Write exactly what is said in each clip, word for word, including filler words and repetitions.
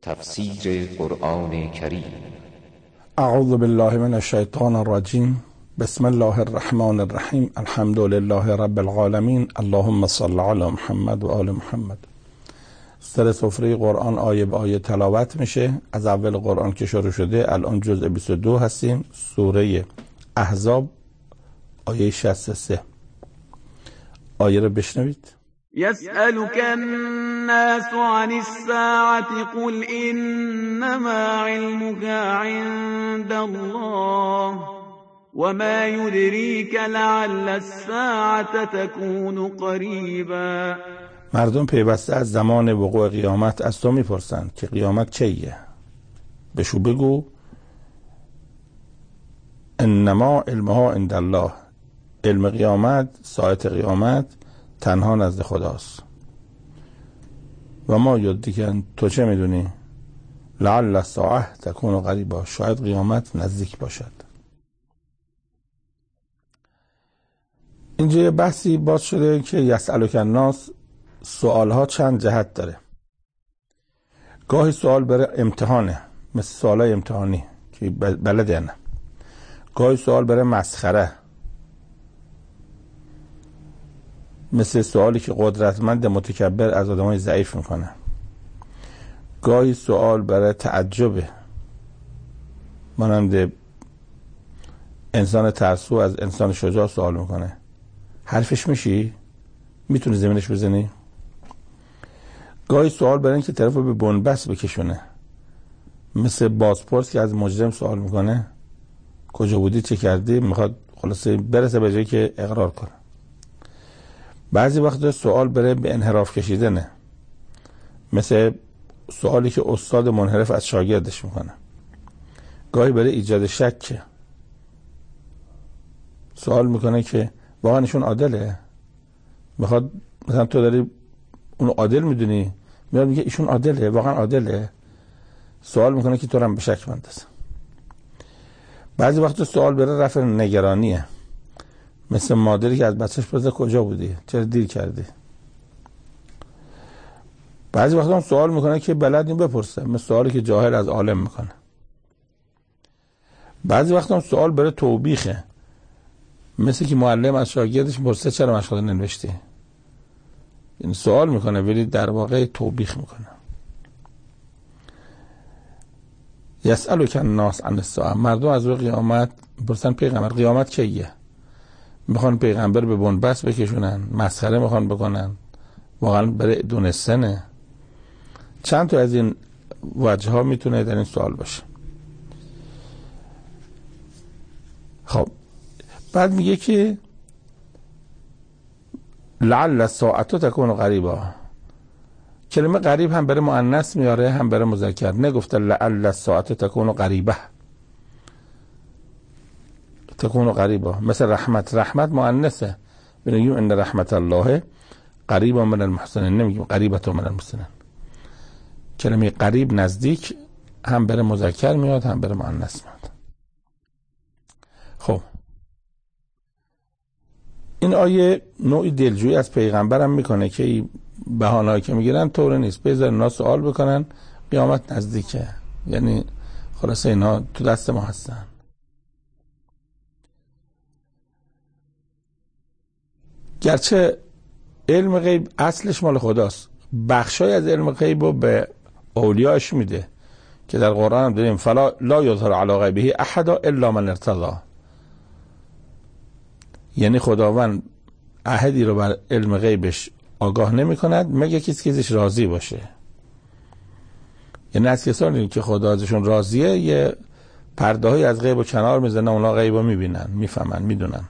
تفسیر قرآن کریم. اعوذ بالله من الشیطان الرجیم. بسم الله الرحمن الرحیم. الحمد لله رب العالمین. اللهم صل علی محمد و آل محمد. سر سفره قرآن آیه به آیه تلاوت میشه. از اول قرآن که شروع شده الان جزء بیست و دو هستیم. سوره احزاب آیه شصت و سه. آیه رو بشنوید. يسألك الناس عن الساعة قل إنما علمها عند الله وما يدريك لعل الساعة تكون قريبا. مردم پیوسته از زمان وقوع قیامت از تو میپرسند که قیامت کیه؟ بشو بگو انما علمها عند الله، علم قیامت، ساعت قیامت تنها نزد خداست. و ما یدریک، تو چه میدونی؟ لعل الساعه تکون قریبا، شاید قیامت نزدیک باشد. اینجا یه بحثی باز شده که یسألک الناس، سوالها چند جهت داره. گاهی سوال برای امتحانه، مثل سوالای امتحانی که بلده نه. گاهی سوال برای مسخره، مثل سوالی که قدرتمند متکبر از آدمای ضعیف میکنه. گاهی سوال برای تعجبه، مانند انسان ترسو از انسان شجاع سوال میکنه حرفش میشی؟ میتونی زمینش بزنی؟ گاهی سوال برای اینکه طرف رو به بنبست بکشونه، مثل بازپرس که از مجرم سوال میکنه کجا بودی، چه کردی، میخواد خلاصه برسه به جایی که اقرار کنه. بعضی وقتا سوال برای به انحراف کشیدنه، مثل سوالی که استاد منحرف از شاگردش میکنه. گاهی برای ایجاد شک، سوال میکنه که واقعا ایشون عادله، میخواد مثلا تو داری اون عادل میدونی، میاد میگه ایشون عادله، واقعا عادله، سوال میکنه که تو رو هم به شک بندازه. بعضی وقتا سوال برای رفع نگرانیه، مثل مادری که از بچهش پرسه کجا بودی، چرا دیر کردی. بعضی وقتا هم سوال میکنه که بلد نیم بپرسه، مثل سوالی که جاهل از عالم میکنه. بعضی وقتا هم سوال برای توبیخه، مثل که معلم از شاگردش پرسه چرا مشغله ننوشتی. این سوال میکنه ولی در واقع توبیخ میکنه. یسألک الناس عن الساعة، مردم از روی قیامت پرسن پیغمبر قیامت کیه؟ میخوان پیغمبر به بنبست بکشونن، مسخره میخوان بکنن، واقعا برای دونستنه. چند تا از این وجه ها میتونه در این سوال باشه. خب بعد میگه که لعل الساعة تکون قریبا. کلمه قریب هم برای مؤنث میاره هم برای مذکر، نگفته لعل الساعة تکون قریبه، تکون قریبا. مثل رحمت، رحمت مؤنثه، بنگیم ان رحمت الله قریبا من المحسنین، نمیگیم قریبت من المحسنین. کلمه قریب نزدیک هم برای مذکر میاد هم برای مؤنث میاد. خب این آیه نوعی دلجویی از پیغمبرم میکنه که بهانه‌ای که میگیرن طور نیست، بذار اینا سوال بکنن قیامت نزدیکه، یعنی خلاصه اینا تو دست ما هستن. گرچه علم غیب اصلش مال خداست، بخشای از علم غیب رو به اولیاش میده که در قرآن هم داریم فلا لا یظهر علی غیبه احد الا من ارتضی، یعنی خداوند احدی رو بر علم غیبش آگاه نمی کند مگه کسی که ازش راضی باشه. یعنی از کسانی که خدا ازشون راضیه یه پرده های از غیب و کنار میزنه، اونا غیب رو میبینن، میفهمن، میدونن.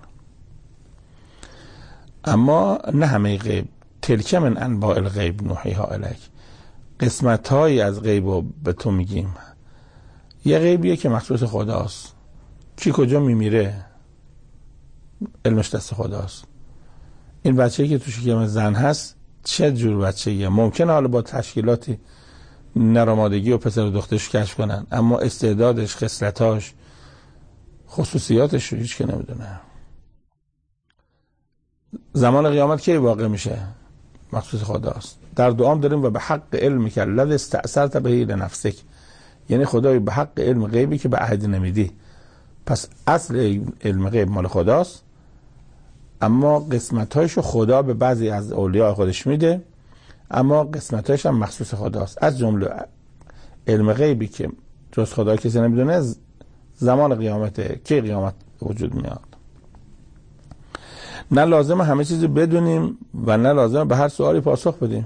اما نه همه غیب. تلک من انباء الغیب نوحیها الیک، قسمت های از غیب رو به تو میگیم. یه غیبیه که مخصوص خداست، کی کجا میمیره علمش دست خداست. این بچه‌ای که تو شکم زن هست چه جور بچه‌ایه؟ ممکنه حالا با تشکیلاتی نرامادگی و پسر و دخترش کشف کنن، اما استعدادش، خصلتاش، خصوصیاتش رو هیچ که نمیدونه. زمان قیامت کی واقع میشه؟ مخصوص خداست. در دعام داریم و به حق علم که الذی استأثرت به لنفسک، یعنی خدای به حق علم غیبی که به عهد نمیدی. پس اصل علم غیب مال خداست، اما قسمت‌هایشو خدا به بعضی از اولیاء خودش میده، اما قسمت‌هایش هم مخصوص خداست. از جمله علم غیبی که جز خدا کسی نمیدونه زمان قیامته، که قیامت وجود میاد. نه لازم همه چیزی بدونیم و نه لازم به هر سوالی پاسخ بدیم.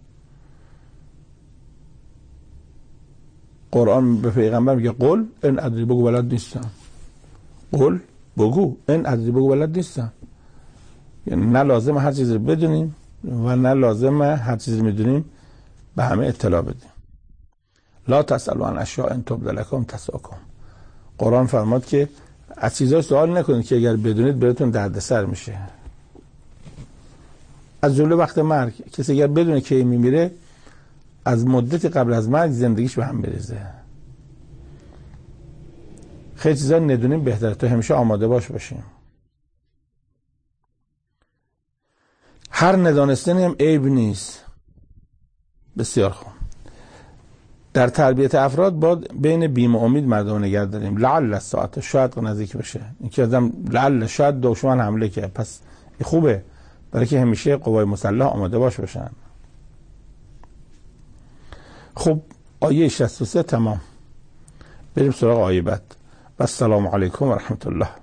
قرآن به پیغمبر میگه قل ان ادری، بگو بلد نیستم. قل بگو ان ادری، بگو بلد نیستم. یعنی نه لازم هر چیزی رو بدونیم و نه لازم هر چیزی میدونیم به همه اطلاع بدیم. لا تسألوا عن اشیاء ان تبد لکم تسؤکم. قرآن فرماد که از چیزای سوال نکنید که اگر بدونید براتون دردسر میشه. از جمله وقت مرگ، کسی اگر بدونه که میمیره از مدتی قبل از مرگ زندگیش به هم بریزه. خیلی چیزا ندونیم بهتره، تو همیشه آماده باش باشیم. هر ندانستنی هم عیب نیست. بسیار خوب. در تربیت افراد باید بین بیم و امید مردم نگه داریم. لعل الساعت، شاید نزدیک بشه. اینکه آدم لعل شاید دشمن حمله کنه، پس خوبه برای که همیشه قوای مسلح آماده باش باشن. خب آیه شصت و سه تمام. بریم سراغ آیه بعد. و السلام علیکم و رحمت الله.